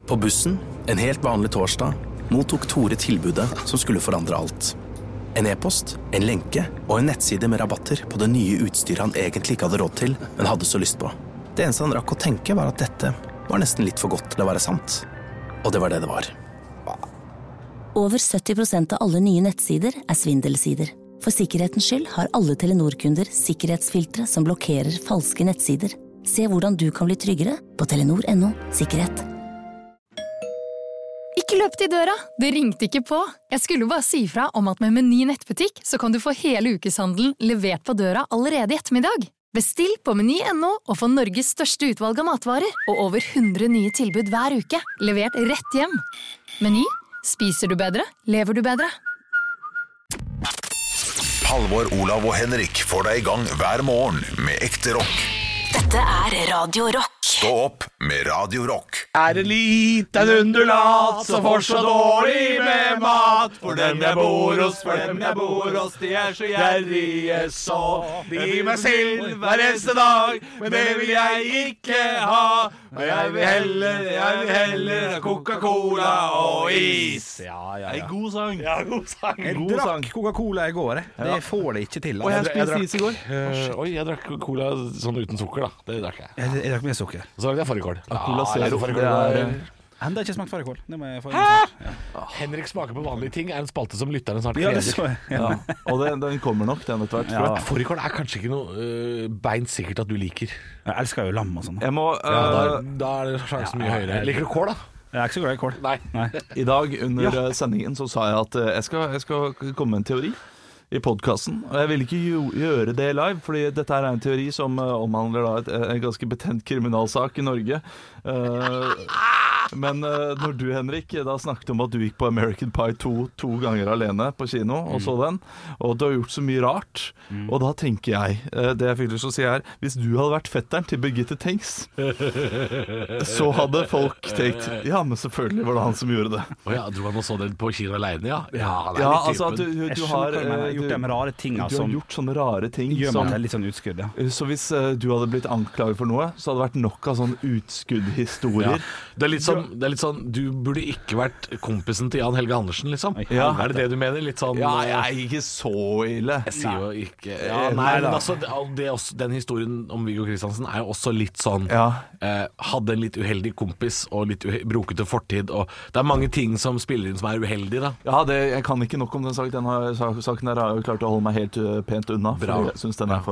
På bussen, en helt vanlig torsdag, mottok Tore tilbudet som skulle forandre alt. En e-post, en lenke og en nettside med rabatter på det nye utstyret han egentlig ikke hadde råd til, men hadde så lyst på. Det eneste han rakk å tenke var at dette var nesten litt for godt til å være sant. Og det var det det var. Over 70% av alle nye nettsider er svindelsider. For sikkerhetens skyld har alle Telenor-kunder sikkerhetsfiltre som blokkerer falske nettsider. Se hvordan du kan bli tryggere på telenor.no/sikkerhet. Ikke løp til døra, det ringte ikke på. Jeg skulle bare si fra om at med Meny nettbutikk så kan du få hele ukeshandelen levert på døra allerede i ettermiddag. Bestill på Meny.no og få Norges største utvalg av matvarer og over 100 nye tilbud hver uke, levert rett hjem. Meny, spiser du bedre, lever du bedre. Halvor, Olav og Henrik får deg i gang hver morgen med ekte rock. Dette Radio Rock. Stå opp med Radio Rock. En liten undulat som får så dårlig med mat. For dem jeg bor hos, de så gjerrige så. De gir meg sild hver eneste dag, men det vil jeg ikke ha. Og jeg vil heller ha Coca-Cola og is. En god sang. Jeg drakk Coca-Cola i går. Det får det ikke til. Og jeg spiste is i går. Jeg drakk Cola sånn uten sukker da. Det drakk jeg. Jeg drakk med sukker. Så lagde jeg fårikål. Cola Zero. Enda ikke smakt fårikål. Henrik smaker på vanlige ting er en spalte som lytterne snart Ja, gleder. det så jeg. Og den kommer nok, den etter hvert. Fårikål er kanskje ikke noe beint sikkert at du liker. Jeg elsker jo lam og sånn. Jeg må, Da er det sjansen mye høyere. Liker du kål da? Jeg er ikke så glad i kål. Nei. I dag under sendingen så sa jeg at jeg skal komme med en teori i podcasten, og jeg vil ikke gjøre det live, fordi dette er en teori som omhandler da en ganske betent kriminalsak i Norge. Men når du, Henrik, da snakket om at du gikk på American Pie 2 ganger alene på kino og så den, og du har gjort så mye rart, og da tenker jeg, det jeg fikk lyst til å si er, hvis du hadde vært fetteren til Birgitte Tengs, så hadde folk tenkt, ja, men selvfølgelig var det han som gjorde det. Åja, dro han og så den på kino alene, ja? Ja, altså at du har gjort de rare tingene du har gjort sånne rare ting gjør meg til litt sånn utskudd, ja. Så hvis du hadde blitt anklaget for noe, så hadde det vært nok av sånn utskuddhistorier. Det er litt sånn, du burde ikke vært kompisen til Jan Helge Andersen, liksom. Ja. Er det du mener? Litt sånn... Ja, jeg er ikke så ille. Jeg sier jo ikke... Nei, men altså, den historien om Viggo Kristiansen er jo også litt sånn... hadde en litt uheldig kompis og litt brokete fortid, og det er mange ting som spiller inn som er uheldig, da. Ja, jeg kan ikke nok om den saken. Saken der har jo klart å holde meg helt pent unna, for jeg synes den er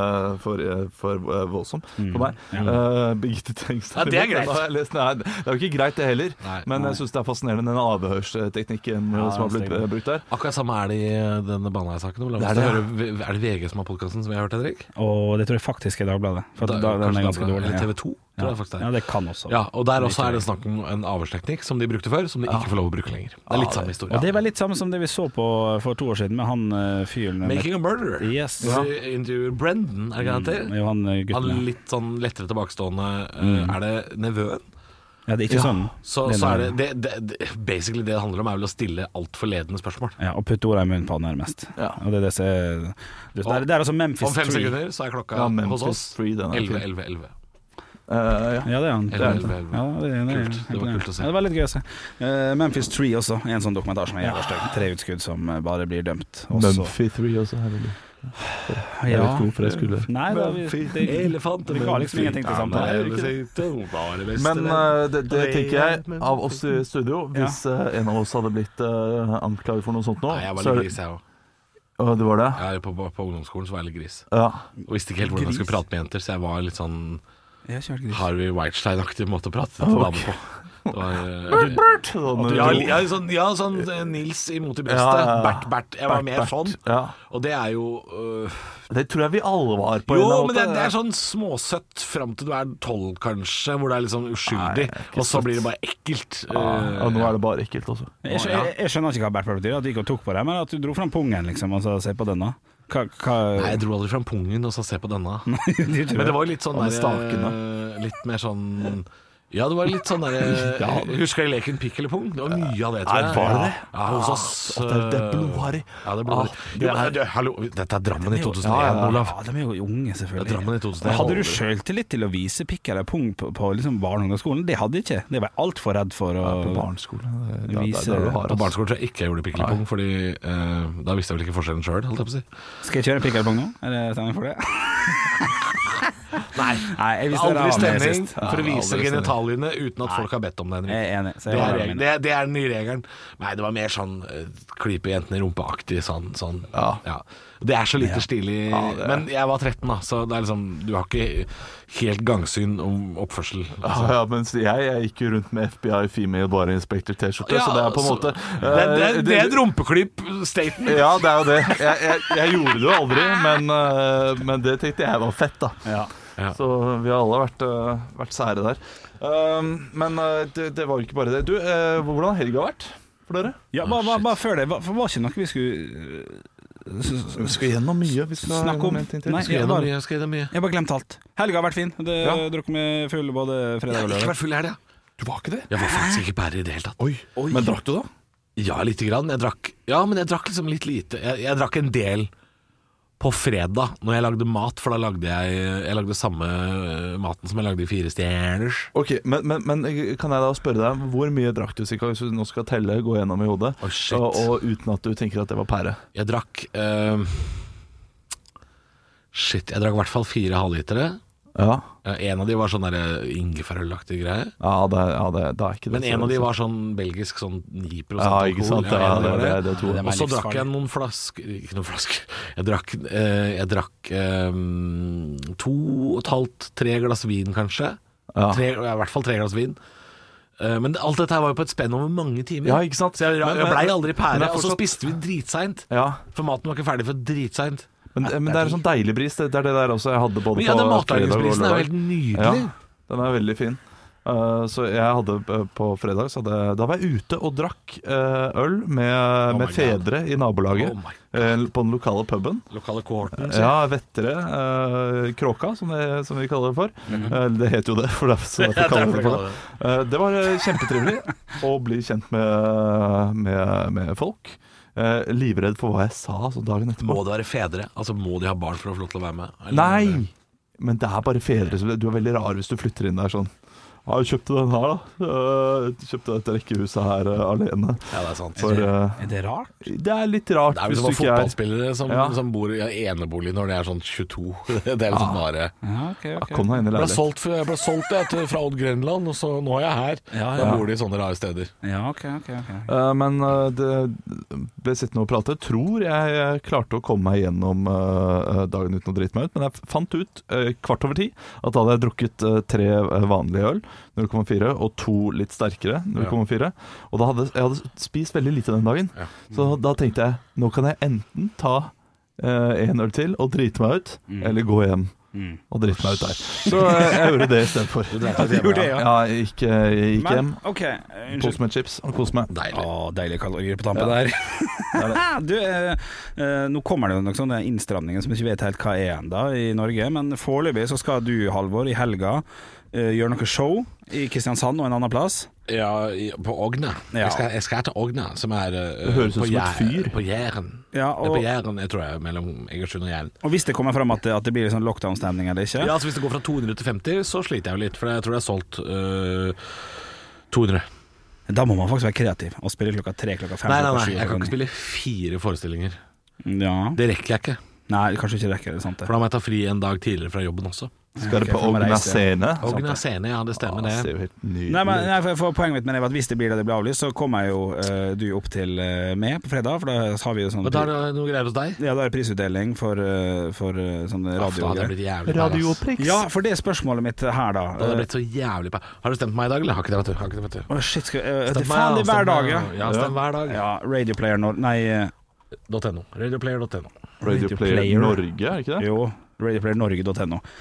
for voldsom for meg. Birgitte Tengs. Ja, det er greit. Det er jo ikke greit det heller, men jeg synes det er fascinerende den avhørsteknikken som har blitt brukt der. Akkurat samme er det i denne Baneheia-saken. Er det VG som har podcasten som vi har hørt, Henrik? Og det tror jeg faktisk er Dagbladet, for den er ganske dårlig. Eller TV 2, tror jeg faktisk det er. Ja, det kan også. Ja, og der også er det snakk om en avhørsteknikk som de brukte før, som de ikke får lov å bruke lenger. Det er litt samme historie. Og det var litt samme som det vi så på for 2 år siden med han fyren Making a Murderer. Yes. Interviewer Brendan, er det ikke han til? Jo, han gutten. Han litt sånn lettere tilbakestående. Er det nevøen? Ja, det er ikke sånn. Så er det basically det handler om er vel å stille alt for ledende spørsmål. Ja, og putte ordet i munnen på han nærmest. Ja. Og det er det som er... Det er altså Memphis 3. Om 5 sekunder så er klokka hos oss 11. Ja, det er han. Det var kult å se. Ja, det var litt gøy å se. Memphis 3 også, en sånn dokumentar som er jævlig støy. 3 utskudd som bare blir dømt. Memphis 3 også, herlig. Jeg vet ikke hvorfor jeg skulle. Nei, vi ga liksom ingenting til samtale. Men det tenker jeg av oss i studio. Hvis en av oss hadde blitt anklaget for noe sånt nå. Nei, jeg var litt gris, jeg også. Det var det? Ja, på ungdomsskolen så var jeg litt gris. Og visste ikke helt hvordan jeg skulle prate med jenter, så jeg var litt sånn Harvey Weinstein-aktig måte å prate til damer på. Sånn Nils imot i brøstet. Bert. Jeg var mer sånn. Og det er jo det tror jeg vi alle var på. Jo, men det er sånn småsøtt fram til du er 12 kanskje, hvor det er litt sånn uskyldig, og så blir det bare ekkelt. Og nå er det bare ekkelt også. Jeg skjønner ikke hva Bert betyr, at du ikke tok på det, men at du dro fram pungen liksom, og så se på denne. Nei, jeg dro aldri fram pungen og så se på denne. Men det var jo litt sånn der, litt mer sånn Ja, det var litt sånn der Husker jeg leken pikk eller pung? Det var mye av det, tror jeg. Var det det? Ja, hos oss. Det er blodharry. Ja, det er blodharry. Hallo, dette er Drammen i 2001, Olav. Ja, de er jo unge, selvfølgelig. Drammen i 2001. Hadde du selvtillit til å vise pikk eller pung på liksom barne- og ungdomsskolen? Det hadde jeg ikke. Det var jeg alt for redd for å På barneskolen. vise. På barneskolen tror jeg ikke jeg gjorde pikk eller pung, fordi da visste jeg vel ikke forskjellen selv, holdt jeg på å si. Skal jeg kjøre pikk eller pung nå? Er det stemning for det? Nei, jeg visste aldri det var med stemning sist. for å vise genitaliene uten at folk har bedt om det, Henrik. Jeg er enig. Så Det jeg er, var regelen. det er den nye regelen. Nei, det var mer sånn klype jentene i rumpeaktig sånn. Ja. Det er så lite stilig. Men jeg var 13 da, så det er liksom, du har ikke helt gangsyn om oppførsel. Ja, mens jeg gikk jo rundt med FBI Female Bar Inspector T-skjorte, så det er på en måte Det er et rumpeklyp-statement. Ja, det er jo det. Jeg gjorde det jo aldri, men det tenkte jeg var fett, da. Ja. Så vi har alle vært sære der. Men det var jo ikke bare det. Du, hvordan har helga vært for dere? Ja, bare før det. For var ikke noe vi skulle Vi skal gjennom mye. Vi skal snakke om. en ting til. Nei, Skal gjennom mye. Jeg bare glemt alt. Helga har vært fin. Det drukket meg full både Jeg fredag har og ikke lørdag. vært full her, ja. Du var ikke det? Jeg var faktisk ikke bærer i det hele tatt. Oi. Men drakk du da? Ja, lite grann. Jeg drakk liksom litt lite. Jeg drakk en del på fredag når jeg lagde mat, for da lagde jeg lagde samme maten som jeg lagde i 4 stjerners. Ok, men kan jeg da spørre deg, hvor mye drakk du cirka, hvis du nå skal telle, gå gjennom i hodet, shit. og uten at du tenker at det var pære? Jeg drakk jeg drakk i hvert fall 4 halvlitere. Ja. En av de var sånn der ingefærølaktig greie. Ja, det er ikke det. Men en av de var sånn belgisk, sånn 9% Ja, ikke sant? alkohol. Ja, En av de var det tror jeg. Og så drakk jeg noen flasker. Ikke noen flasker. Jeg drakk 2,5-3 glass vin, kanskje. Ja. I hvert fall 3 glass vin. Men alt dette her var jo på et spenn over mange timer. Ja, ikke sant? Så jeg blei aldri men pære. jeg Og så forstått- spiste vi dritseint. Ja, For maten var ikke ferdig for dritseint. men det er en sånn deilig bris. Det er det der også jeg hadde både Men ja, på den fredag og matlagingsprisen er jo lørdag. helt nydelig. Ja, den er veldig fin. Så jeg hadde på fredag da var jeg ute og drakk øl med my God. fedre i nabolaget. Oh my På den lokale puben. Lokale kohorten. Ja, Vettere. Kråka, som vi kaller det for. Det heter jo det, for derfor kaller vi det for det. Det var kjempetrivelig å bli kjent med folk. Livredd for hva jeg sa så dagen etterpå. Må det være fedre? Altså må de ha barn for å få lov til å være med? Eller- Nei! Men det er bare fedre. Du er veldig rar hvis du flytter inn der sånn. Ja, jeg kjøpte den her, da. Kjøpte dette rekkehuset her alene. Ja, det er sant. For, Er det rart? det er litt rart Det er hvis jo du som ikke er fotballspillere som bor i enebolig når de er sånn 22. Det er liksom bare Ja, ok. Kom deg inn i Jeg leilighet. ble solgt fra Odd Grenland, og så nå er jeg her. Ja, Da ja. bor de i sånne rare steder. Ja, ok. Men det ble sittende og prate. Tror jeg klarte å komme meg gjennom dagen uten å drite meg ut. Men jeg fant ut 10:15 at da hadde jeg drukket 3 vanlige øl, 0,4, og 2 litt sterkere, 0,4. Og jeg hadde spist veldig lite den dagen. Ja. Så da tenkte jeg, nå kan jeg enten ta 1 øl til og drite meg ut, eller gå hjem og drite meg ut der. Så jeg gjorde det i stedet for. Du gjorde det, ja. Ja, jeg gikk hjem, ok, pose med chips og kose meg. Deilig. Deilige kalorier på tampen der. Du, nå kommer det jo noen sånne innstramninger som vi ikke vet helt hva er enda i Norge, men foreløpig så skal du, Halvor, i helga gjøre noe show i Kristiansand og en annen plass. Ja, på Ogna. Ja. Jeg skal til Ogna, som er høres ut på som et fyr. På Jæren. Ja, Det er på Jæren, jeg tror jeg, mellom Egersund og Jæren. Og hvis det kommer frem at det blir sånn lockdown-stemning eller ikke? Ja, altså hvis det går fra 200 til 50, så sliter jeg jo litt, for jeg tror det er solgt 200. Da må man faktisk være kreativ og spille klokka 3, klokka 5. Nei, klokka 7, jeg kan klokka ikke spille 4 forestillinger. 9. Ja. Det rekker jeg ikke, Nei, kanskje ikke rekker det, sant det. for da må jeg ta fri en dag tidligere fra jobben også. Skal det Ok, på får man Ogna reise. scene? Ogna scene, ja, det stemmer Det det. ser jo helt nydelig Nei, men, ut. nei, for poenget mitt er at hvis det blir avlyst, så kommer jo du opp til meg på fredag, for da har vi jo sånn Men da er det noe greier hos deg? ja, da er det prisutdeling for sånn Da hadde jeg radio. blitt jævlig pære, ass. Radioprix. Ja, for det er spørsmålet mitt her, da. Da hadde jeg blitt så jævlig pære. Har du stemt meg i dag, eller? Har ikke det, vet du. Å, shit, det Stemt er meg, faen det er hver stemt dag, meg, ja. Ja, stem hver dag. Ja, Radioplayer Nei, .no. Radioplayer.no. Radio Player Norge, er det ikke det? jo, radioplayer.norge.no.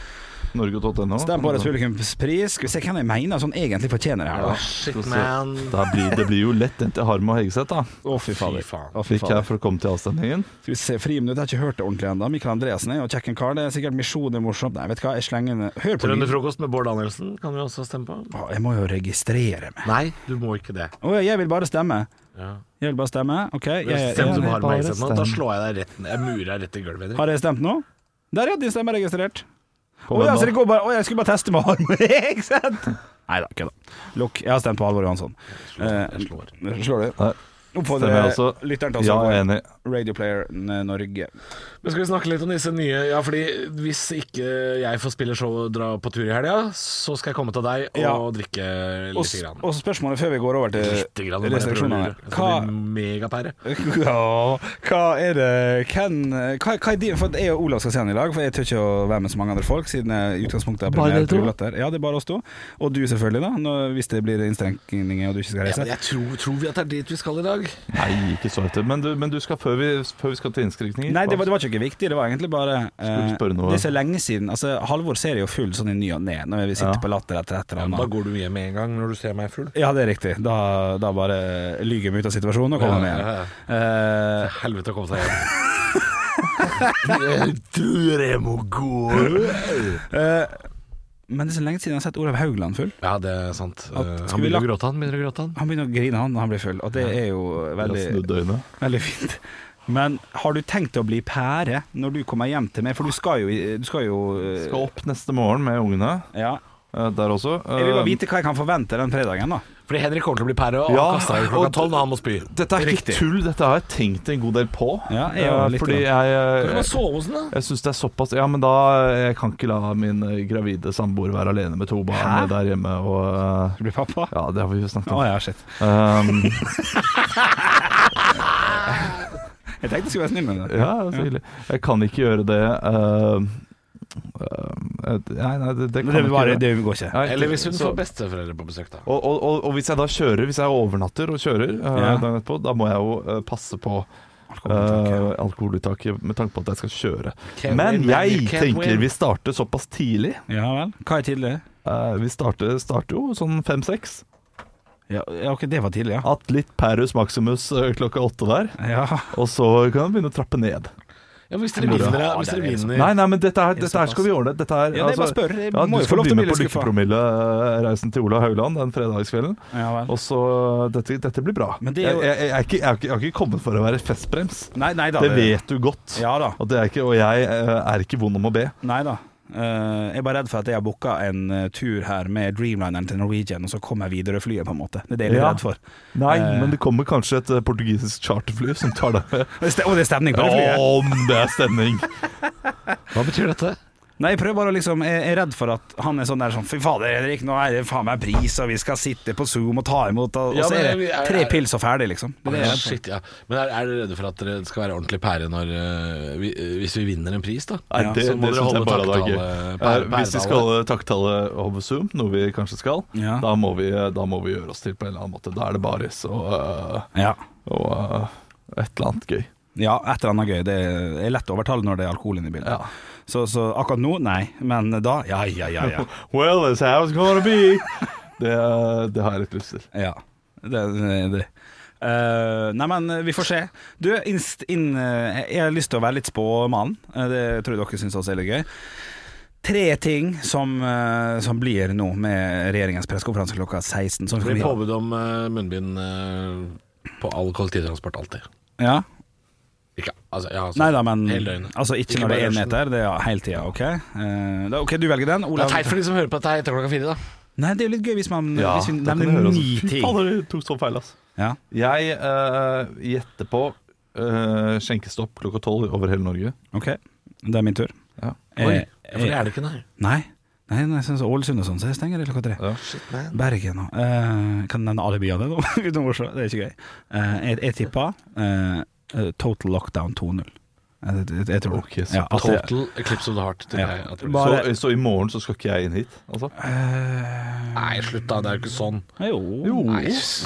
Norge.no. Stem på årets publikumspris. Skal vi se hvem jeg mener sånn egentlig fortjener det her, da. Shit, man. Det blir jo lett den til Harm og Hegeseth, da. Fy fader. Fikk jeg for å komme til avstemningen. Skal vi se, Friminutt, jeg har ikke hørt det ordentlig ennå. Mikael Andreassen er jo kjekk en kar. Det er sikkert misjoner morsomt. Nei, vet du hva, jeg slenger den. Hør på Trønderfrokost med Bård Danielsen kan vi også stemme på. Jeg må jo registrere meg. Nei, du må ikke det. Jeg vil bare stemme. Ja. Jeg vil bare stemme. Ok. Stem som har meg sett nå. Da slår jeg deg rett ned. Jeg murer deg rett i gulvet. Har jeg stemt nå? Der er din stemme registrert. Så det går bare, jeg skulle bare teste med Halvor, ikke sant? Nei da, kødda. Lukk, jeg har stemt på Halvor Johansson. Jeg slår. Slår du? Oppfordrer lytteren til å enig. Radio Player Norge. Men skal vi snakke litt om disse nye? Ja, fordi hvis ikke jeg får spille show og dra på tur i helga, så skal jeg komme til deg og drikke litt grann. Og så spørsmålet før vi går over til restriksjonene. Hva megapære? Ja, hva er det hva er din, for jeg og Olav skal se han i lag, for jeg tør ikke å være med så mange andre folk siden jeg i utgangspunktet har premiere på Latter. Ja, det er bare oss to. Og du selvfølgelig da, hvis det blir innstrekninger og du ikke skal reise. Ja, men jeg tror vi at det er dit vi skal i dag. Nei, ikke så etter. Men du skal før vi skal til innskrenkninger. Nei, det var ikke viktig. Det var egentlig bare det er så lenge siden. Altså, Halvor ser jo full sånn i ny og ned når vi sitter på Latter etter et eller annet. Da går du hjem med en gang når du ser meg full. Ja, det er riktig. Da bare lyger vi ut av situasjonen og kommer med igjen. Helvete å komme seg hjem. Jeg tror jeg må gå. Men det er så lenge siden jeg har sett Olav Haugland full. Ja, det er sant. Han begynner å gråte, Han begynner å grine når han blir full, og det er jo veldig fint. Men har du tenkt å bli pære når du kommer hjem til meg? For du skal jo opp neste morgen med ungene. Ja. Der også. Jeg vil bare vite hva jeg kan forvente den fredagen da. Fordi Henrik kommer til å bli pære og kaster deg klokka 12 når han må spy. Dette er ikke tull, dette har jeg tenkt en god del på. Ja, fordi du kan sove hos den da. Jeg synes det er såpass. Ja, men da jeg kan ikke la min gravide samboer være alene med 2 barn der hjemme og Du blir pappa? Ja, det har vi jo snakket om. Ja, shit. Jeg tenkte jeg skulle være snill med det. Ja, så hyggelig. Jeg kan ikke gjøre det. Nei, det kan ikke. Det går ikke. Nei, eller hvis hun får besteforeldre på besøk da. Og hvis jeg da kjører, hvis jeg overnatter og kjører dagen etterpå, da må jeg jo passe på alkoholinntaket med tanke på at jeg skal kjøre. Men jeg tenker vi starter såpass tidlig. Ja vel. Hva er tidlig? Vi starter jo sånn 5-6. Ja, ok, det var tidlig, ja. At litt Perus Maximus klokka 8 der. Ja. Og så kan vi begynne å trappe ned. Ja, hvis dere vinner Nei, men dette her skal vi ordne. Dette her, ja, det er bare spør. Du skal bli med på Lykkepromille-reisen til Olav Haugland den fredagskvelden. Ja, vel. Og så dette blir bra. Men det er jo... jeg har ikke kommet for å være festbrems. Nei da, det vet du godt. Ja da. Og jeg er ikke vond om å be. Nei da. Jeg er bare redd for at jeg har booket en tur her med Dreamlineren til Norwegian, og så kommer jeg videre flyet på en måte. Det er det jeg er redd for. Nei, men det kommer kanskje et portugisisk charterfly som tar deg med. Og det er stemning på det flyet. Om det er stemning. Hva betyr dette? Nei, jeg prøver bare å liksom, jeg er redd for at han er sånn der sånn, fy fader Henrik, nå er det faen meg pris, og vi skal sitte på Zoom og ta imot, og så er det 3 pils og ferdig, liksom. Det er det jeg er redd for. Shit, ja. Men er dere redde for at det skal være ordentlig pære når, hvis vi vinner en pris, da? Nei, det synes jeg bare er gøy. Hvis vi skal holde takktallet over Zoom, noe vi kanskje skal, da må vi gjøre oss til på en eller annen måte. Da er det baris og et eller annet gøy. Ja, et eller annet gøy. Det er lett å overtale når det er alkoholen i bildet. Ja. Så akkurat nå, nei. Men da, ja. Well, that's how it's gonna be. Det har jeg litt lyst til. Ja, det. Nei, men vi får se. Du, jeg har lyst til å være litt spåmann. Det tror jeg dere synes også er litt gøy. 3 ting som blir nå med regjeringens pressekonferanse klokka 16. Det blir påbud om munnbind på all kollektivtransport alltid. Ja. Ikke, altså, nei da, men altså, ikke når det er 1 meter. Det er hele tiden, ok? Ok, du velger den, Olav. Det er teit for de som hører på dette etter klokka 4 da. Nei, det er jo litt gøy hvis vi nevner 9 ting. Fy faen, det tok så feil, ass. Ja. Jeg gjetter på skjenkestopp klokka 12 over hele Norge. Ok, det er min tur. Ja. Oi, for det er det ikke, nei. Nei, jeg synes Ålesund og sånn, så jeg stenger det klokka 3. Ja. Shit, man. Bergen nå. Kan nevne alle byene nå, utenom Oslo, det er ikke gøy. Jeg tipper Total Lockdown 2.0. Jeg tror okay, ja, Total Eclipse of the Heart så i morgen så skal ikke jeg inn hit altså? Nei, slutt da, det er jo ikke sånn. Jo. Nei.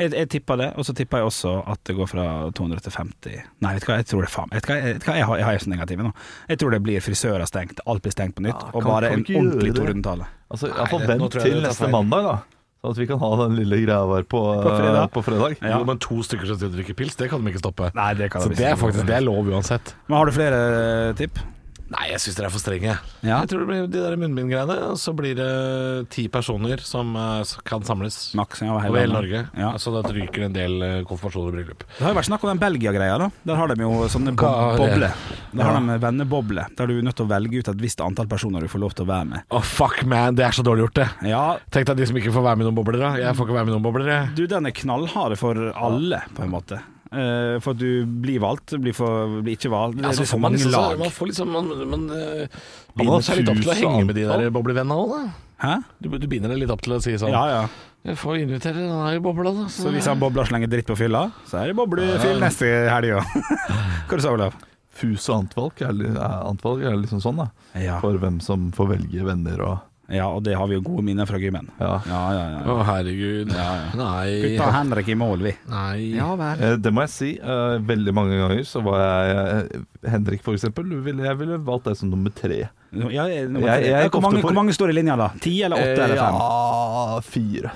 Jeg tipper det, og så tipper jeg også at det går fra 200 til 50. Nei, vet du hva, jeg tror det faen. Vet du hva, jeg har så negativ nå. Jeg tror det blir frisører stengt, alt blir stengt på nytt, og bare en ordentlig tordentale. Altså, i hvert fall vent til neste mandag, da. Så at vi kan ha den lille greia vår på fredag. Ja. Jo, men 2 stykker som sitter og drikker pils, det kan de ikke stoppe. Nei, det kan så det er faktisk det er lov uansett. Men har du flere tipp? Nei, jeg synes dere er for strenge. Ja. Jeg tror det blir de der munnbindgreiene, og så blir det 10 personer som kan samles Maks, over hele Norge. Ja. Så da ryker en del konfirmasjoner i bryllup. Det har jo vært snakk om den Belgia-greia da. Der har de jo sånne bobler. Der har de vennebobler. Der du er nødt til å velge ut et visst antall personer du får lov til å være med. Fuck man, det er så dårlig gjort det. Ja. Tenk deg de som ikke får være med noen bobler da. Jeg får ikke være med noen bobler, jeg. Du, den er knallhard for alle, på en måte. For at du blir valgt, blir ikke valgt. Det er så mange lag. Man får liksom Man binder seg litt opp til å henge med de der boblevennene også, da. Hæ? Du binder deg litt opp til å si sånn jeg får invitere den her bobla, da. Så hvis han bobler slenger dritt på fylla, så er det boblefyll neste helg også. Hva du sa, Olav? Fus og antvalg er liksom sånn, da. For hvem som får velge venner og ja, og det har vi jo gode minner fra gymmen. Ja. Å, herregud. Nei. Putta Henrik i mål, vi. Nei. Ja, vel. Det må jeg si. Veldig mange ganger så var jeg Henrik, for eksempel. Jeg ville valgt deg som nummer 3. Hvor mange står i linja, da? 10 eller 8 eller 5? Ja, 4.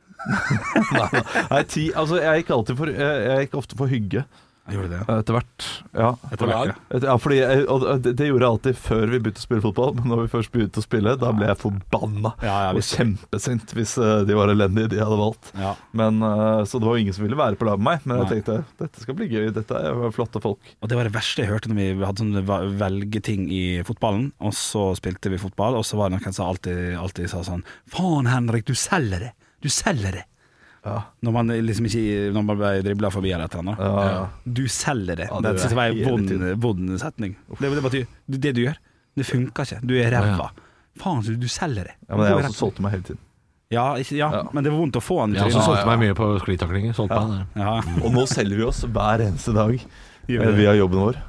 Nei, 10. Altså, jeg gikk ofte for hygge. Jeg gjorde det, etter hvert, ja. Fordi det gjorde jeg alltid før vi begynte å spille fotball. Men når vi først begynte å spille, da ble jeg forbanna og kjempesint hvis de var elendige de hadde valgt. Men så det var ingen som ville være på lag med meg. Men jeg tenkte, dette skal bli gøy, dette er flotte folk. Og det var det verste jeg hørte når vi hadde sånne velgeting i fotballen. Og så spilte vi fotball, og så var det noen som alltid sa sånn: faen Henrik, du selger det. Ja. Når man liksom ikke når man ble driblet forbi eller et eller annet. Du selger det. Det synes jeg var en vond setning. Det betyr, det du gjør, det funker ikke. Du er ræva. Faen, du selger det. Ja, men jeg også solgte meg hele tiden. Men det var vondt å få han. Jeg også solgte meg mye på sklitaklinger. Og nå selger vi oss hver eneste dag via jobben vår.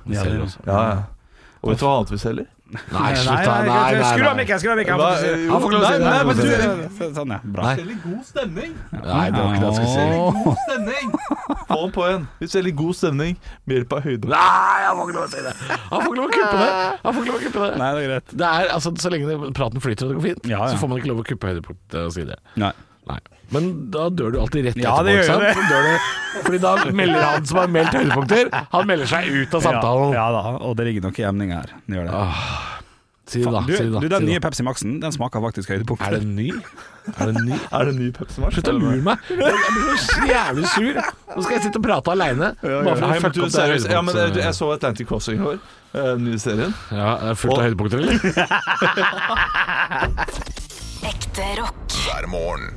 Og vet du hva annet vi selger? Nei, slutt da. Skru av mikken. Han får ikke lov å si det. Sånn, ja. Bra. Vi selger god stemning. Nei, det var ikke det jeg skulle si. God stemning. Få den på igjen. Vi selger god stemning med hjelp av høyde. Nei, han får ikke lov å si det. Han får ikke lov å kuppe det. Nei, det er greit. Det er, altså, så lenge praten flyter og det går fint, så får man ikke lov å kuppe høydepunktet og si det. Nei. Men da dør du alltid rett etterpå. Det gjør det. Fordi da melder han som har meldt høydepunkter, han melder seg ut av samtalen. Ja da, og det ligger nok i emning her. Det gjør det. Si det da. Du, den nye Pepsi Maxen, den smaker faktisk høydepunkter. Er det ny? Er det ny Pepsi Max? Slutt å lure meg. Jeg blir så jævlig sur. Nå skal jeg sitte og prate alene. Bare for å fucke opp det høydepunktet. Jeg så Atlantic Crossing i år, nye serien. Ja, er det fullt av høydepunkter, eller? Ekte rock hver morgen.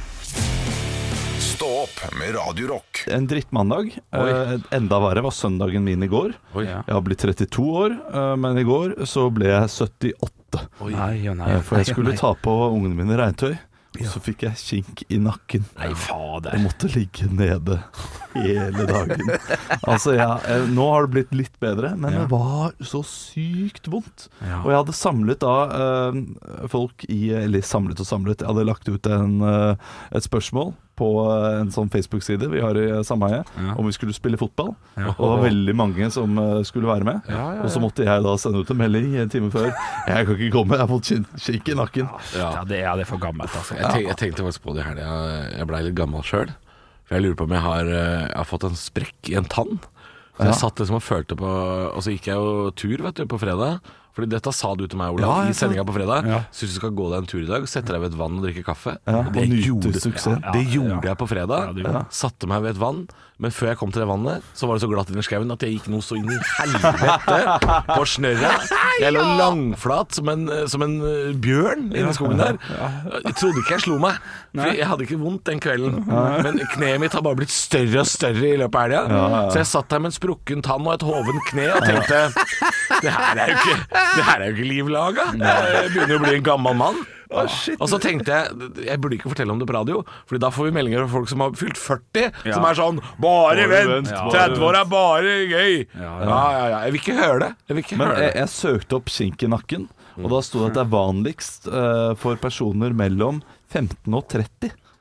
Stå opp med Radio Rock. En drittmandag. Enda verre var søndagen min i går. Jeg har blitt 32 år, men i går så ble jeg 78. For jeg skulle ta på ungene mine regntøy, og så fikk jeg kink i nakken. Nei, fader. Jeg måtte ligge nede hele dagen. Altså, nå har det blitt litt bedre, men det var så sykt vondt. Og jeg hadde samlet da folk eller samlet. Jeg hadde lagt ut et spørsmål på en sånn Facebook-side vi har i sameiet, om vi skulle spille fotball. Og det var veldig mange som skulle være med. Og så måtte jeg da sende ut en melding en time før. Jeg kan ikke komme, jeg har fått kink i nakken. Det er for gammelt, altså. Jeg tenkte faktisk på det her. Jeg ble litt gammel selv. For jeg lurer på om jeg har fått en sprekk i en tann. Så jeg satt liksom og følte på. Og så gikk jeg jo tur, vet du, på fredag. Fordi dette sa du til meg, Olav, i sendinga på fredag. Synes du skal gå deg en tur i dag, sette deg ved et vann og drikke kaffe. Og det gjorde jeg på fredag. Satte meg ved et vann. Men før jeg kom til det vannet, så var det så glatt inn i skauen at jeg gikk noe så inn i helvete på snørra. Jeg lå langflat som en bjørn inni skogen der. Jeg trodde ikke jeg slo meg, for jeg hadde ikke vondt den kvelden. Men kneet mitt har bare blitt større og større i løpet av helga. Så jeg satt der med en sprukken tann og et hoven kne og tenkte det her er jo ikke livlaga. Jeg begynner å bli en gammel mann. Og så tenkte jeg burde ikke fortelle om det på radio, Fordi da får vi meldinger av folk som har fylt 40 som er sånn, bare vent, 30 år er bare gøy. Jeg vil ikke høre det. Men jeg søkte opp kink i nakken, og da stod det at det er vanligst for personer mellom 15 og 30.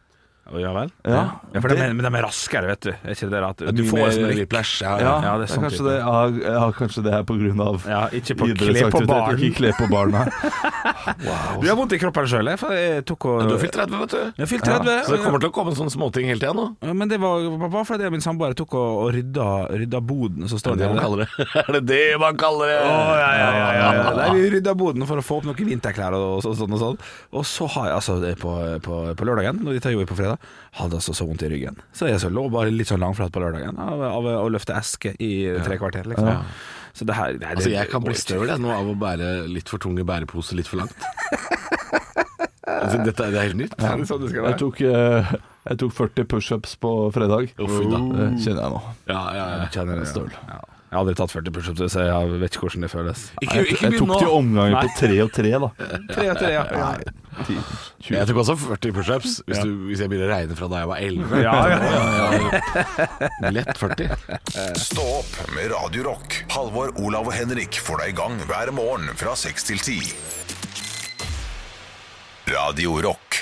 Ja vel? Ja, for men de raskere, vet du. Er ikke det at Du får som en whiplash. Ja. det er sånn kanskje det, kanskje det er på grunn av ikke på kle på barn. Ikke kle på barn, nei. Wow. Du har vondt i kroppen selv, for jeg tok og... Du har fylt 30, vet du. Jeg har fylt 30. Så det kommer til å komme sånne småting hele tiden nå. Men det var bare fordi min samboer tok og rydda boden, så står det man kaller det. Er det man kaller det? Ja. Vi rydda boden for å få opp noen vinterklær og sånn. Og så har jeg altså det på lørdagen, når dette gjorde på fredag, hadde altså så vondt i ryggen. Så jeg lå bare litt sånn langflat på lørdagen av å løfte eske i 3 kvarter, liksom. Ja. Så det her, altså jeg kan bli støvel nå av å bære litt for tunge bærepose litt for langt. Altså det er helt nytt. Ja, det er sånn det skal være. Jeg tok 40 push-ups på fredag. Det kjenner jeg nå. Ja, jeg kjenner det. Støl. Ja. Jeg har aldri tatt 40 push-ups, så jeg vet ikke hvordan det føles. Jeg tok til omganger på 3 og 3 da. 3 og 3, ja. Nei, 10, jeg tok også 40 push-ups hvis jeg begynner å regne fra da jeg var 11. Ja. Lett 40. Stå opp med Radio Rock. Halvor, Olav og Henrik får deg i gang hver morgen fra 6 til 10. Radio Rock.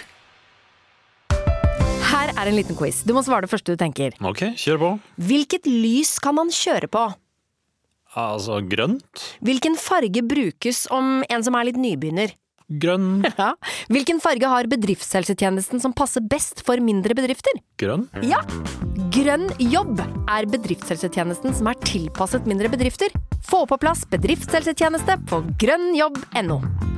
Her er en liten quiz. Du må svare det første du tenker. Ok, kjør på. Hvilket lys kan man kjøre på? Altså grønt. Hvilken farge brukes om en som er litt nybegynner? Grønn. Ja. Hvilken farge har bedriftshelsetjenesten som passer best for mindre bedrifter? Grønn. Ja. Grønn jobb er bedriftshelsetjenesten som er tilpasset mindre bedrifter. Få på plass bedriftshelsetjeneste på grønnjobb.no.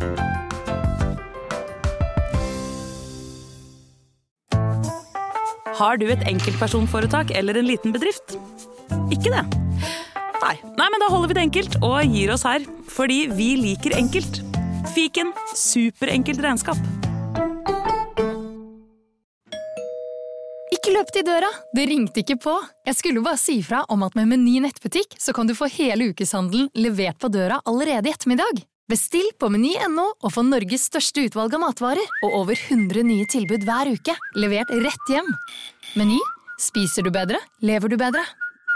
Har du et enkeltpersonforetak eller en liten bedrift? Ikke det? Nei, men da holder vi det enkelt og gir oss her, fordi vi liker enkelt. Fiken, superenkelt regnskap. Ikke løp til døra, det ringte ikke på. Jeg skulle bare si fra om at med Meny nettbutikk så kan du få hele ukeshandelen levert på døra allerede i ettermiddag. Bestill på Meny.no og få Norges største utvalg av matvarer og over 100 nye tilbud hver uke, levert rett hjem. Meny. Spiser du bedre, lever du bedre.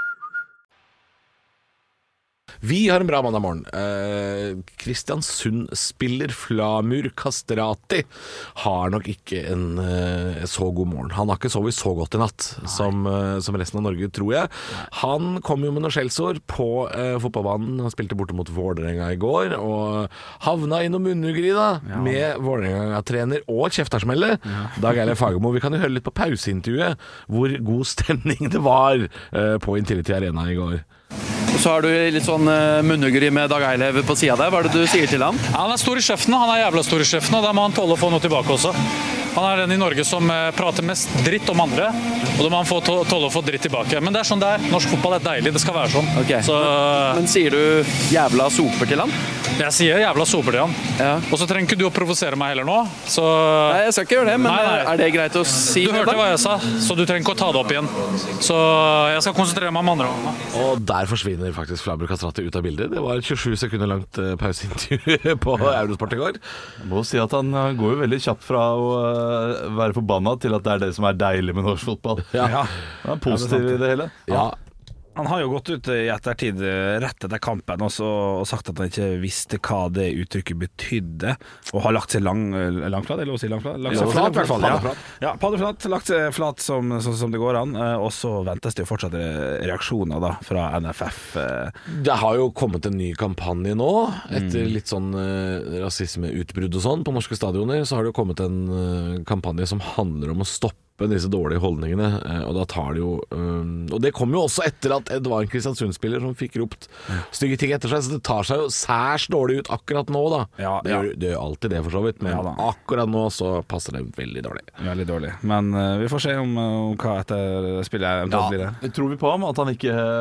Vi har en bra mandag morgen. Kristiansund-spiller Flamur Kastrati har nok ikke en så god morgen. Han har ikke sovet så godt i natt som resten av Norge, tror jeg. Han kom jo med noen skjellsord på fotballbanen. Han spilte borte mot Vålerenga i går og havna i noe munnhuggeri med Vålerenga-trener og kjeftersmelle. Dag Eilif Fagermo, vi kan jo høre litt på pauseintervjuet hvor god stemning det var på Intility Arena i går. Og så har du litt sånn munnhuggeri med Dag Eilev på siden der. Hva er det du sier til han? Han er stor i kjeften, han er jævla stor i kjeften, og da må han tåle å få noe tilbake også. Han er den i Norge som prater mest dritt om andre, og da må han få tåle å få dritt tilbake. Men det er sånn det er. Norsk fotball er deilig, det skal være sånn. Okay. Så, men sier du jævla soper til han? Jeg sier jævla soper til han. Ja. Og så trenger ikke du å provosere meg heller nå. Så... Nei, jeg skal ikke gjøre det, men nei. Er det greit å si? Du hørte hva jeg sa, så du trenger ikke å ta det opp igjen. Så jeg skal konsentrere meg om andre. Og der forsvinner faktisk Flamur Kastrati ut av bildet. Det var et 27 sekunder langt pauseintervju på Eurosport i går. Jeg må si at han går jo veldig kjapt fra å være forbanna til at det er det som er deilig med norsk fotball. Ja. Han er positiv i det hele. Ja. Han har jo gått ut i ettertid rett etter kampen og sagt at han ikke visste hva det uttrykket betydde, og har lagt seg langflat, eller å si langflat? Lagt seg flat, i hvert fall. Ja, paddeflat, lagt seg flat som det går an, og så ventes det jo fortsatt reaksjoner da, fra NFF. Det har jo kommet en ny kampanje nå, etter litt sånn rasismeutbrudd og sånn på norske stadioner, så har det jo kommet en kampanje som handler om å stoppe disse dårlige holdningene, og da tar det jo og det kom jo også etter at det var en Kristiansund-spiller som fikk ropt stygge ting etter seg, så det tar seg jo særs dårlig ut akkurat nå da. Det gjør alltid det for så vidt, men akkurat nå så passer det veldig dårlig. Veldig dårlig, men vi får se om hva etter spillet eventuelt blir det. Tror vi på ham at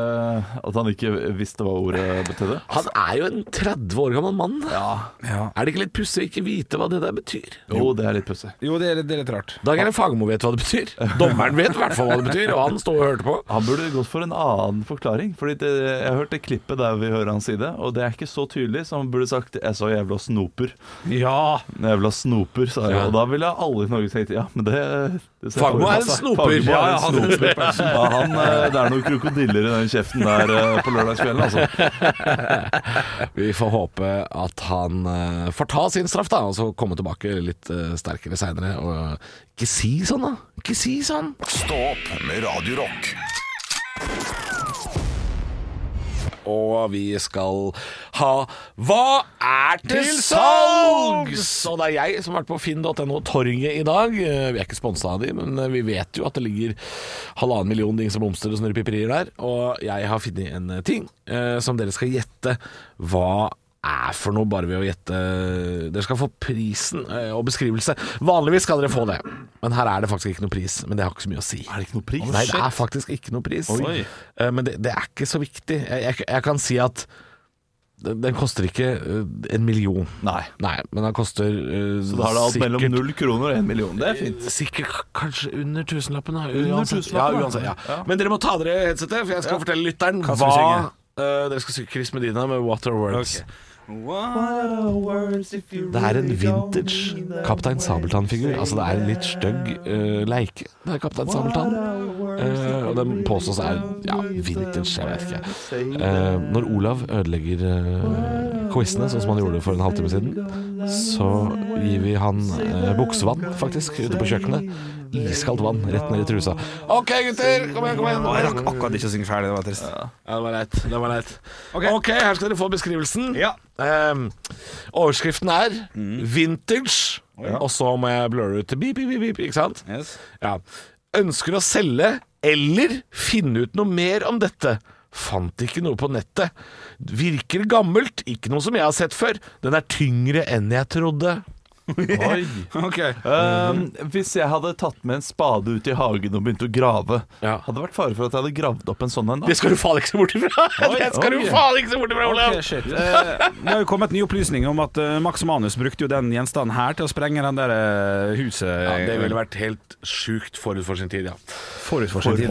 han ikke visste hva ordet betydde? Han er jo en 30 år gammel mann. Er det ikke litt pussig å ikke vite hva det der betyr? Jo, det er litt pussig. Jo, det er litt rart. Dag Eilif Fagermo vet hva det betyr. Dommeren vet i hvert fall hva det betyr, og han står og hørte på. Han burde gått for en annen forklaring, fordi jeg hørte klippet der vi hører han si det, og det er ikke så tydelig, så han burde sagt 'jeg sa jævla snoper'. Ja, jævla snoper, sa jeg. Og da ville alle i Norge sagt ja, men det Fagermo er en snoper. Det er noen krokodiller i den kjeften der på lørdagskvelden, altså. Vi får håpe at han får ta sin straff da, og så komme tilbake litt sterkere senere, og ikke si sånn da. Ikke si sånn. Stå opp med Radio Rock. Og vi skal ha Hva er til salgs? Og det er jeg som har vært på finn.no-torget i dag. Vi er ikke sponset av de, men vi vet jo at det ligger 1,5 million dings og blomster og snurrepiperier der. Og jeg har funnet en ting som dere skal gjette hva er for noe, bare ved å gjette. Dere skal få prisen og beskrivelse. Vanligvis skal dere få det, men her er det faktisk ikke noe pris. Men det har ikke så mye å si. Er det ikke noe pris? Nei, det er faktisk ikke noe pris. Men det er ikke så viktig. Jeg kan si at den koster ikke 1 million. Nei, men den koster så da er det alt mellom 0 kroner og 1 million. Det er fint. Sikkert kanskje under tusenlappen. Uansett. Ja. Men dere må ta dere headsetet, for jeg skal fortelle lytteren hva dere skal synge Chris Medina med What Are Words. Det er en vintage Kaptein Sabeltann-figur. Altså det er en litt stygg leike. Det er Kaptein Sabeltann, og den påstås vintage, jeg vet ikke. Når Olav ødelegger quizene, sånn som han gjorde for en halvtime siden, så gir vi han buksevann faktisk ute på kjøkkenet. Iskaldt vann rett ned i trusa. Ok gutter, kom igjen. Jeg rakk akkurat ikke å synge ferdig. Det var trist. Det var leit. Ok, her skal dere få beskrivelsen. Overskriften er vintage, og så må jeg blurre ut beep, ikke sant? Ønsker å selge eller finne ut noe mer om dette. Fant ikke noe på nettet. Virker gammelt, ikke noe som jeg har sett før. Den er tyngre enn jeg trodde. Oi. Hvis jeg hadde tatt med en spade ut i hagen og begynt å grave, hadde det vært fare for at jeg hadde gravd opp en sånn en da? Det skal du faen ikke se bort ifra. Olav. Det har jo kommet nye opplysninger om at Max Manus brukte jo den gjenstanden her til å sprenge den der huset. Det ville vært helt sykt forut for sin tid, Forut for sin tid.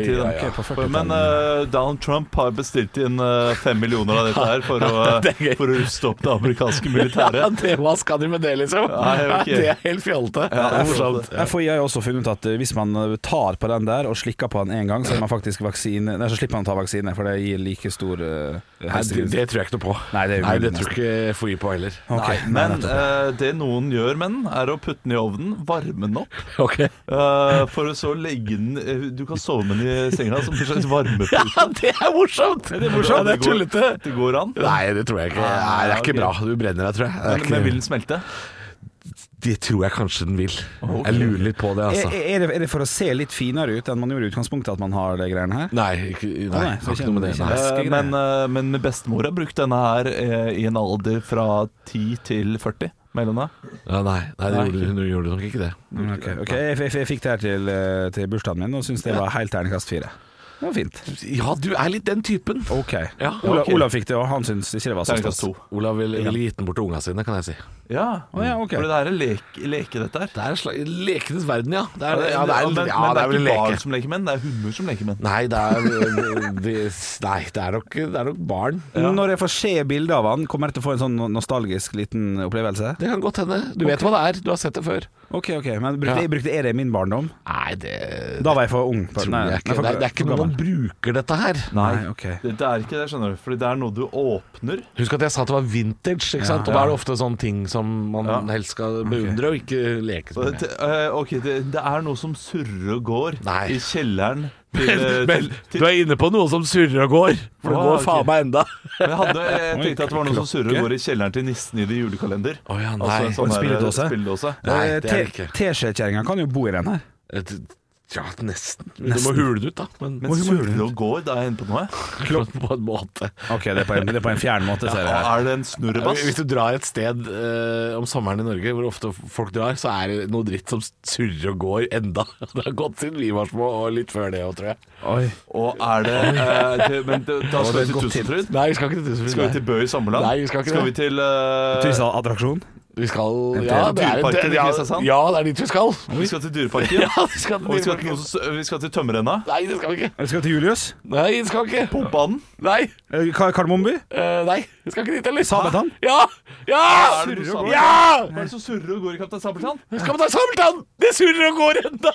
Men Donald Trump har bestilt inn 5 millioner av dette her for å ruste opp det amerikanske militæret. Hva skal de med det, liksom? Det er helt fjolte. FHI har jo også funnet ut at hvis man tar på den der og slikker på den en gang, så er man faktisk vaksine. Nei, så slipper man å ta vaksine, for det gir like stor helsegevinst. Det tror jeg ikke noe på. Nei, det tror ikke FHI på heller. Men det noen gjør med den, er å putte den i ovnen, varme den opp, for å så legge den. Du kan sove med den i senga som en slags varmepute. Det er morsomt. Det er tullete. Det går an. Nei, det tror jeg ikke. Det er ikke bra. Du brenner deg, tror jeg. Men vil den smelte? Det tror jeg kanskje den vil. Jeg lurer litt på det, altså. Er det for å se litt finere ut enn man gjorde i utgangspunktet at man har det greiene her? Nei, ikke noe med det. Men bestemor har brukt denne her i en alder fra 10 til 40. Mellom da? Nei, hun gjorde nok ikke det. Jeg fikk det her til bursdagen min og synes det var helt terningkast 4. Det var fint. Ja, du er litt den typen. Olav fikk det, og han synes ikke det var så stas. Olav ville gitt den bort til ungene sine, kan jeg si. For det er en leke dette her. Det er en slags lekenes verden, ja. Det er ikke barn som leker med den, det er hunder som leker med den. Nei, det er nok barn. Når jeg får se bilder av han, kommer jeg til å få en sånn nostalgisk liten opplevelse? Det kan godt hende. Du vet hva det er, du har sett det før. Ok, men brukte jeg det i min barndom? Nei, da var jeg for ung. Det er ikke noe man bruker dette her. Nei, det er ikke det, skjønner du. Fordi det er noe du åpner. Husk at jeg sa at det var vintage, ikke sant? Og da er det ofte sånne ting som man helst skal beundre og ikke leke med. Det er noe som surrer og går i kjelleren. Men du er inne på noe som surrer og går. For det går faen meg enda. Jeg tenkte at det var noe som surrer og går i kjelleren til nissen i det julekalender. Nei, en spilledåse. T-skjekjerringa kan jo bo i den her. Ja, nesten. Du må hule det ut, da. Men surrer og går, da er jeg inne på noe. På en måte. Ok, det er på en fjern måte, ser jeg. Er det en snurrebass? Hvis du drar et sted om sommeren i Norge, hvor ofte folk drar, så er det noe dritt som surrer og går enda. Det har gått siden vi var små, og litt før det også, tror jeg. Og er det Men da skal vi til Tusenfryd? Nei, vi skal ikke til Tusenfryd. Skal vi til Bø i Sommerland? Nei, vi skal ikke det. Skal vi til Tusenattraksjon? Vi skal Dyreparken i Kristiansand? Ja, det er dit vi skal. Vi skal til Dyreparken. Og vi skal til Tømmerrenna. Nei, det skal vi ikke. Vi skal til Julius. Nei, det skal vi ikke. Pumbanen. Nei. Kardemommeby. Nei, vi skal ikke dit heller. Sabeltann. Ja! Hva er det som surrer og går i Kaptein Sabeltann? Kaptein Sabeltann! Det surrer og går enda.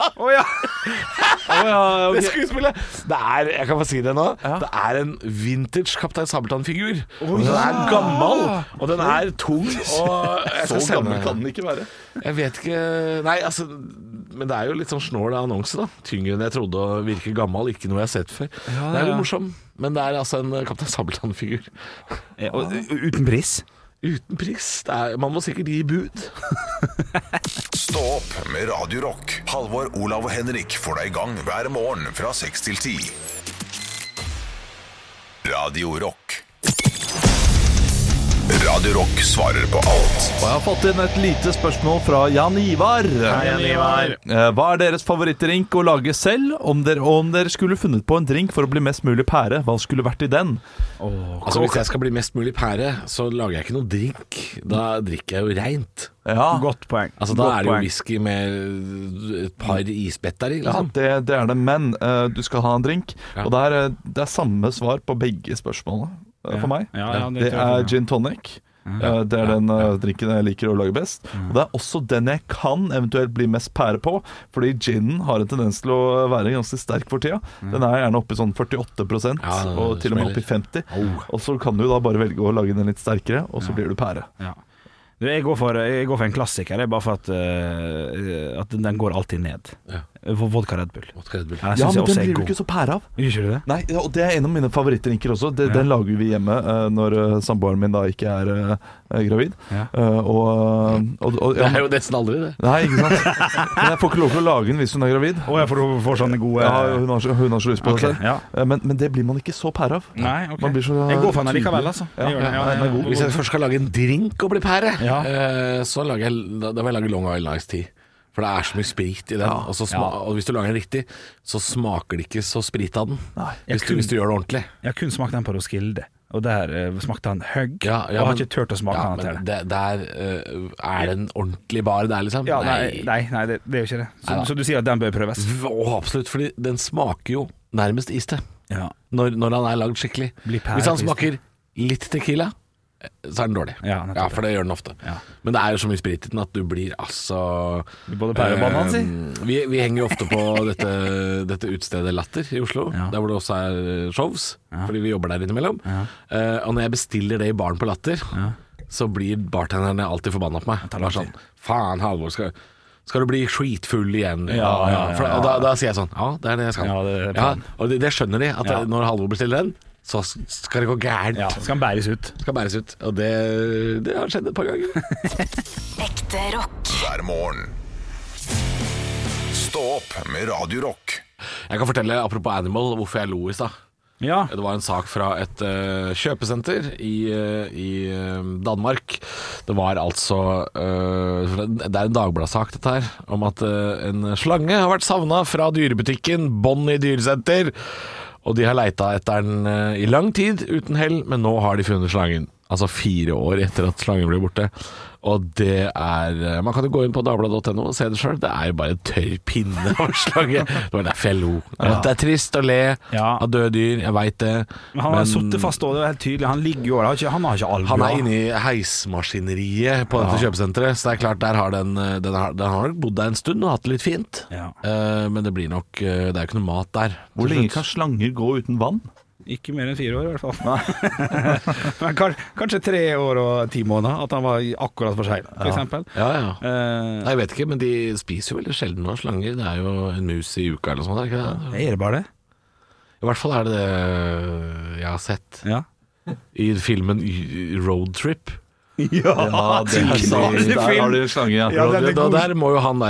Det skuespillet. Jeg kan få si det nå. Det er en vintage Kaptein Sabeltann-figur. Den er gammel, og den er tung. Og så gammel kan den ikke være. Jeg vet ikke. Nei, altså Men det er jo litt sånn snål annonse da. Tyngre enn jeg trodde og virker gammel. Ikke noe jeg har sett før. Det er litt morsom. Men det er altså en Kaptein Sabeltann-figur. Uten pris? Uten pris. Man må sikkert gi bud. Stå opp med Radio Rock. Halvor, Olav og Henrik får deg i gang hver morgen fra 6 til 10. Radio Rock. Radio Rock svarer på alt. Og jeg har fått inn et lite spørsmål fra Jan Ivar. Hei, Jan Ivar. Hva er deres favorittdrink å lage selv? Om dere skulle funnet på en drink for å bli mest mulig pære, hva skulle vært i den? Altså Hvis jeg skal bli mest mulig pære, så lager jeg ikke noe drink. Da drikker jeg jo rent. Ja. Godt poeng. Altså Da er det jo whisky med et par isbetter i liksom. Ja, det er det, men du skal ha en drink. Og det er samme svar på begge spørsmålene for meg. Det er gin tonic. Det er den drinken jeg liker å lage best. Og det er også den jeg kan eventuelt bli mest pære på, fordi ginen har en tendens til å være ganske sterk for tida. Den er gjerne oppe i sånn 48%, og til og med oppe i 50%. Og så kan du da bare velge å lage den litt sterkere, og så blir du pære. Jeg går for en klassiker, det er bare for at den går alltid ned. Vodka Red Bull. Ja, men den blir du ikke så pære av. Gjør ikke det? Nei, og det er en av mine favorittdrinker også. Den lager vi hjemme når samboeren min da ikke er gravid. Det er jo nesten aldri det. Nei, ikke sant? Men jeg får ikke lov til å lage den hvis hun er gravid. Jeg får sånne gode... Ja, hun har så lyst på det selv. Men det blir man ikke så pære av. Nei, ok. Jeg går for den likevel, altså. Hvis jeg først skal lage en drink og bli pære, så da vil jeg lage Long Island Iced Tea. For det er så mye sprit i den, og hvis du lager den riktig, så smaker det ikke så sprit av den. Hvis du gjør det ordentlig. Jeg har kun smakt den på Roskilde, og der smakte han høgg, og jeg har ikke tørt å smake den til det. Der er det en ordentlig bar der, liksom? Nei, det er jo ikke det. Så du sier at den bør prøves? Absolutt, fordi den smaker jo nærmest iste når den er lagd skikkelig. Hvis han smaker litt tequila, så er den dårlig. For det gjør den ofte. Men det er jo så mye sprit i den at du blir altså både pære og banan, si. Vi henger jo ofte på dette utstedet Latter i Oslo, der hvor det også er shows, fordi vi jobber der innimellom. Og når jeg bestiller det i baren på Latter, så blir bartenderne alltid forbannet på meg. Det er sånn, faen Halvor, skal du bli skitfull igjen? Og da sier jeg sånn, det er det jeg skal. Og det skjønner de, at når Halvor bestiller den, så skal det gå gærent. Skal bæres ut. Og det har skjedd et par ganger. Ekte rock. Hver morgen. Stå opp med Radio Rock. Jeg kan fortelle, apropos Animal, hvorfor jeg lo i stad. Det var en sak fra et kjøpesenter i Danmark. Det var altså det er en Dagbladet-sak dette her, om at en slange har vært savnet fra dyrebutikken Bonn i dyresenter. Og de har leita etter den i lang tid uten hell, men nå har de funnet slangen. Altså 4 år etter at slangen ble borte. Og det er... Man kan jo gå inn på dagbladet.no og se det selv. Det er jo bare en tørr pinne av slange. Det var derfor jeg lo. Det er trist å le av døde dyr, jeg vet det. Men han har suttet fast også, det er helt tydelig. Han ligger jo, han har ikke albua. Han er inne i heismaskineriet på dette kjøpesenteret, så det er klart, der har den har bodd der en stund og hatt det litt fint. Men det blir nok, det er jo ikke noe mat der. Hvor lenge kan slanger gå uten vann? Ikke mer enn 4 år i hvert fall. Men kanskje 3 år og 10 måneder. At han var akkurat for seg, for eksempel. Nei, jeg vet ikke, men de spiser jo veldig sjelden noen slanger. Det er jo en mus i uka eller noe sånt, er ikke det? Er det bare det? I hvert fall er det jeg har sett i filmen Road Trip. Der har du slange. Der må jo han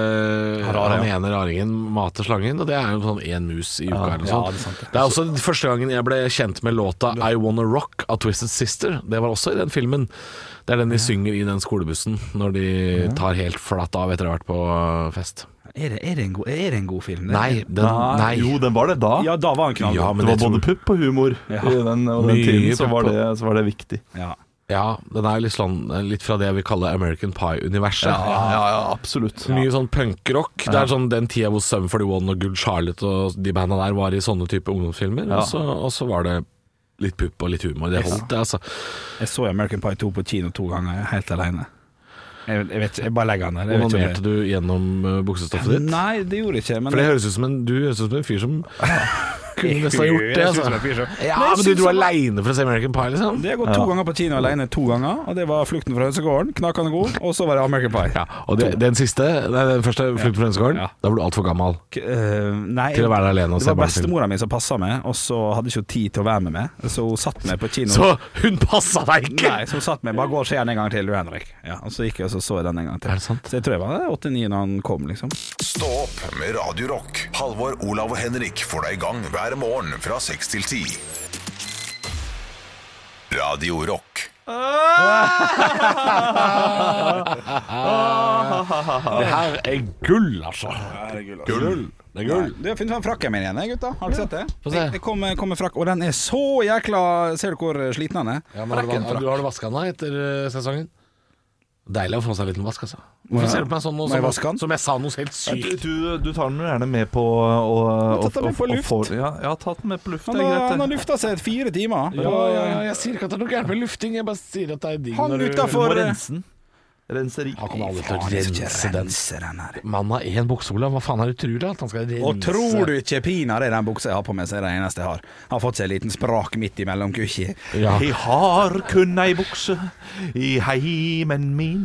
ene raringen mate slangen, og det er jo sånn 1 mus i uka eller noe sånt. Det er også første gangen jeg ble kjent med låta I Wanna Rock av Twisted Sister. Det var også i den filmen. Det er den de synger i den skolebussen når de tar helt flatt av etter å ha vært på fest. Er det en god film? Nei. Jo, den var det da. Ja, da var den knall. Det var både pupp og humor i den tiden, så var det viktig. Ja, den er litt fra det jeg vil kalle American Pie-universet. Ja, absolutt. Mye sånn punkrock. Det er sånn den tida hvor Sum 41 og Good Charlotte og de bandene der var i sånne type ungdomsfilmer. Og så var det litt pupp og litt humor. Det holdt det, altså. Jeg så American Pie 2 på kino 2 ganger, helt alene. Jeg vet ikke, jeg bare legger den der. Onanerte du gjennom buksestoffet ditt? Nei, det gjorde jeg ikke. For det høres ut som en fyr som kunne nesten ha gjort det, altså. Ja, men du dro alene for å se American Pie, liksom? Det har gått 2 ganger på kino alene, 2 ganger. Og det var Flukten fra hønsegården, knakende god. Og så var det American Pie. Ja, og den første Flukten fra hønsegården, da var du alt for gammel til å være alene og se. Det var bestemora mi som passet meg, og så hadde ikke hun tid til å være med meg. Så hun satt meg på kino. Så hun passet deg ikke? Nei, så hun satt meg, bare gå og se den en gang til, du Henrik. Ja, og så gikk jeg og så jeg den en gang til. Er det sant? Så jeg tror jeg var 8-9 når han kom, liksom. Stå opp med Radio Rock. Halvor, Olav og Henrik får deg i gang hver morgen fra 6 til 10. Radio Rock. Det her gull, altså. Gull. Det er gull. Du har funnet fram frakken min igjen, gutta. Har du sett det? Jeg kom med frakk, og den er så jækla... Ser du hvor sliten den er? Ja, men har du vasket den etter sesongen? Deilig å få seg en liten vask, altså. Hvorfor ser du på meg sånn som jeg sa noe helt sykt? Du tar den gjerne med på tatt den med på luft. Ja, jeg har tatt den med på luft. Han har lufta seg 4 timer. Ja, jeg sier ikke at det er noe gærent med lufting. Jeg bare sier at det er digg når du må rense den. Renseri. Han kommer aldri til å rense den her. Mannen har 1 bukse, Olav. Hva faen er det du tror at han skal rense? Og tror du ikke Pina det er den buksa jeg har på meg, så er det eneste jeg har. Han har fått seg en liten sprak midt imellom kukki. Ja. Jeg har kun ei bukse i heimen min.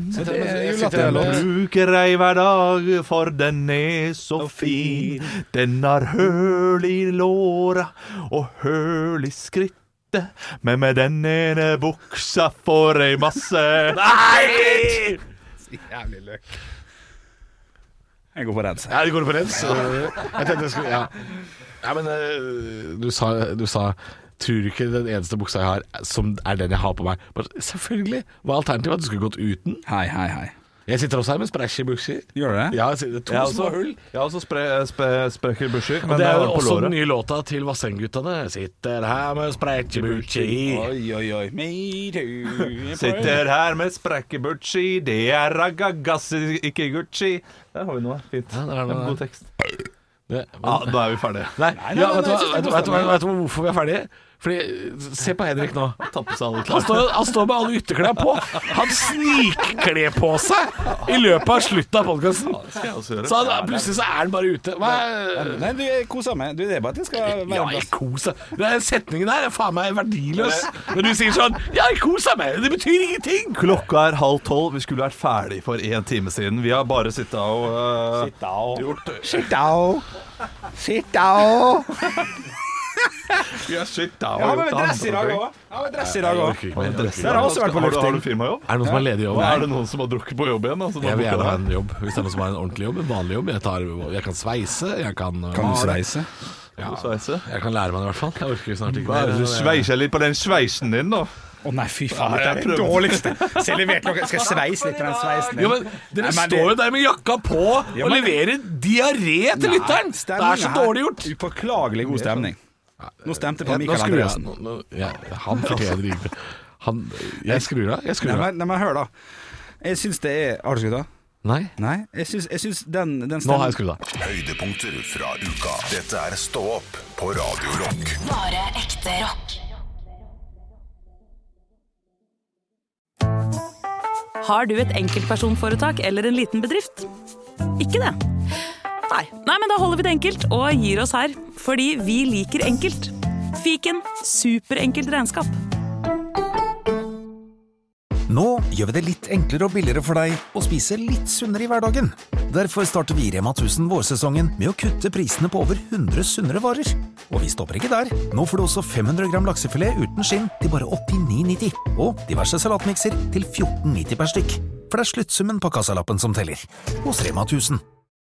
Bruker ei hver dag, for den er så fin. Den har høl i låra og høl i skritt. Men med den ene buksa får jeg masse. Nei! Jævlig løk. Jeg går på rens. Ja, du går på rens. Jeg tenkte jeg skulle, ja, men du sa tror du ikke den eneste buksa jeg har som er den jeg har på meg? Bare, selvfølgelig. Hva er alternativet? At du skulle gått uten? Hei. Jeg sitter også her med sprekk i bukser. Gjør du det? Ja, det er 2 små hull. Jeg har også sprekk i bukser. Og det er jo også den nye låta til Vassendguttene. Sitter her med sprekk i bukser. Oi, me too. Sitter her med sprekk i bukser. Det er ragagas, ikke Gucci. Der har vi noe fint. Ja, det er en god tekst. Da er vi ferdige. Nei, vet du hvorfor vi er ferdige? Fordi, se på Henrik nå. Han står med alle ytterklær på. Han snikkler på seg i løpet av slutten av podcasten. Så plutselig så er han bare ute. Nei, du koser meg. Det er bare at jeg skal være jeg koser. Den setningen der er faen meg verdiløs. Når du sier sånn, jeg koser meg, det betyr ingenting. Klokka er 11:30. Vi skulle vært ferdig for 1 time siden. Vi har bare sittet og Vi har sittet og ja, men dress i dag også. Der har også vært på lufting. Har du firmajobb? Er det noen som har ledig jobb? Er det noen som har drukket på jobb igjen? Jeg vil gjerne ha en jobb. Hvis det er noen som har en ordentlig jobb, en vanlig jobb. Jeg kan sveise, Kan du sveise? Ja, jeg kan lære meg det i hvert fall. Jeg orker snart ikke mer. Du sveiser litt på den sveisen din da. Nei, fy faen, det er det dårligste. Så jeg leverte noe. Skal jeg sveise litt på den sveisen din? Jo, men dere står jo der med jakka på og leverer diaré til lytteren. Det er så dårlig gjort. Upåklagelig god stemning. Nå stemte på Mikael Andreasen. Han fortjener ikke. Jeg skrur av. Nei, men hør da. Jeg synes det er... Har du skrudd av? Nei. Jeg synes den stemmen... Nå har jeg skrudd av. Høydepunkter fra uka. Dette er Stå opp på Radio Rock. Bare ekte rock. Har du et enkeltpersonforetak eller en liten bedrift? Ikke det? Nei, men da holder vi det enkelt og gir oss her, fordi vi liker enkelt. Fiken, superenkelt regnskap. Nå gjør vi det litt enklere og billigere for deg å spise litt sunnere i hverdagen. Derfor starter vi Rema 1000 vårsesongen med å kutte prisene på over 100 sunnere varer. Og vi stopper ikke der. Nå får du også 500 gram laksefilet uten skinn til bare 89,90. Og diverse salatmikser til 14,90 per stykk. For det er sluttsummen på kassalappen som teller. Hos Rema 1000.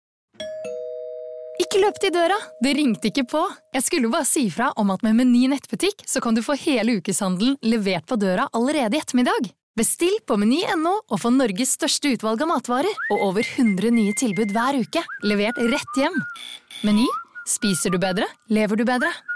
Ikke løp til døra, det ringte ikke på. Jeg skulle bare si fra om at med Meny nettbutikk så kan du få hele ukeshandelen levert på døra allerede i ettermiddag. Bestill på Meny.no og få Norges største utvalg av matvarer og over 100 nye tilbud hver uke, levert rett hjem. Meny, spiser du bedre, lever du bedre.